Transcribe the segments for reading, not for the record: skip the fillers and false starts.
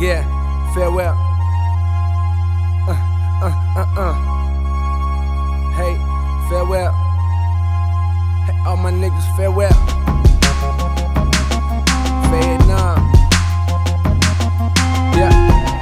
Yeah, farewell. Hey, farewell. Hey, all my niggas, farewell. Vietnam. Yeah.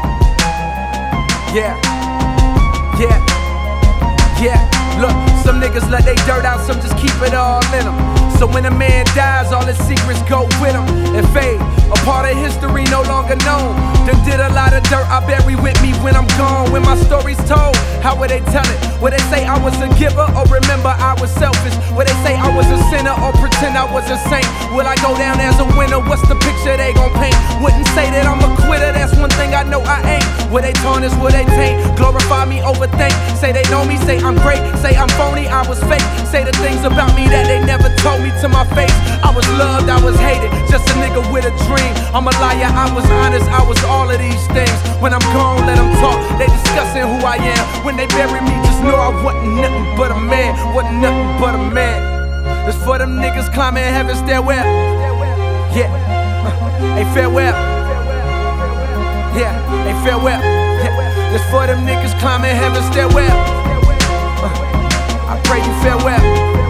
Look, some niggas let they dirt out, some just keep it all in them. So when a man dies, all his secrets go with him and fade. A part of history no longer known. Done did a lot of dirt I bury with me when I'm gone. When my story's told, how would they tell it? Would they say I was a giver or remember I was selfish? Would they say I was a sinner or pretend I was a saint? Will I go down as a winner? What's the picture they gon' paint? Wouldn't say that I'm a quitter, that's one thing I know I ain't. Will they tarnish, will they taint? Glorify me, overthink. Say they know me, say I'm great. Say I'm phony, I was fake. Say the things about me that they never told me to my face. I was loved, I was hated, just a nigga with a dream. I'm a liar, I was honest, I was all of these things. When I'm gone, let them talk, they discussing who I am. When they bury me, just know I wasn't nothing but a man. Wasn't nothing but a man. It's for them niggas climbing heaven's stairwell. Yeah, hey, farewell. Yeah, hey, farewell. Yeah. It's for them niggas climbing heaven's stairwell. I pray you farewell.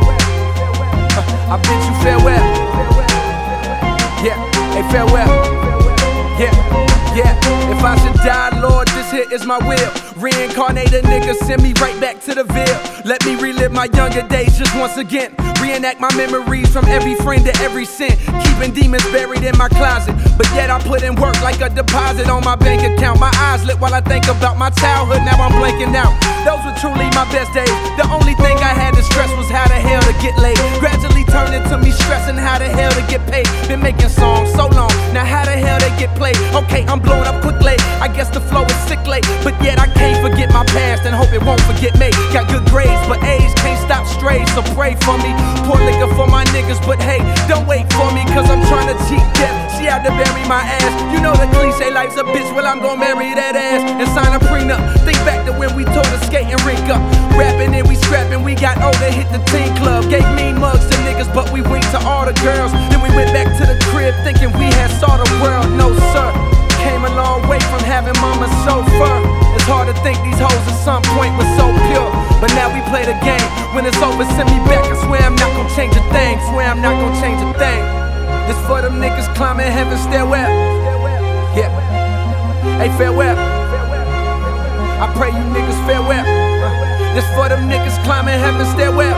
I bid you farewell. Yeah, hey, farewell. Yeah, if I should die, Lord, this here is my will. Reincarnated nigga, send me right back to the Ville. Let me relive my younger days just once again. Reenact my memories from every friend to every sin. Keeping demons buried in my closet, but yet I put in work like a deposit on my bank account. My eyes lit while I think about my childhood, now I'm blanking out. Those were truly my best days. The only thing I had to stress was how the hell to get laid. Gradually turned into me stressing how the hell to get paid. Been making songs so long, now how the hell they get played? Okay, I'm blowing up quickly, I guess the flow is sick late. But yet I can't forget my past and hope it won't forget me. Got good grades, but age can't stop strays, so pray for me. Pour liquor for my niggas, but hey, don't wait for me, cause I'm trying to cheat death. She had to bury my ass. You know the cliche, life's a bitch, well I'm gon' marry that ass and sign a prenup. Think back to when we tore the skating rink up. Rapping and we scrapping, we got older, hit the teen club. Gave mean mugs to niggas, but we winked to all the girls. Then we went back to the crib thinking we had saw the world. No sir, came a long way from having mama's chauffeur. It's hard to think these hoes at some point were so pure, but now we play the game. When it's over, send me back. I swear I'm not gon' change a thing. Swear I'm not gon' change a thing. This for them niggas climbing heaven's stairwell. Yeah, hey, farewell. I pray you niggas farewell. This for them niggas climbing heaven's stairwell.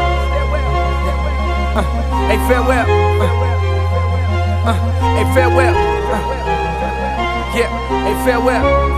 Hey, farewell. Hey, farewell. Yeah, hey, farewell.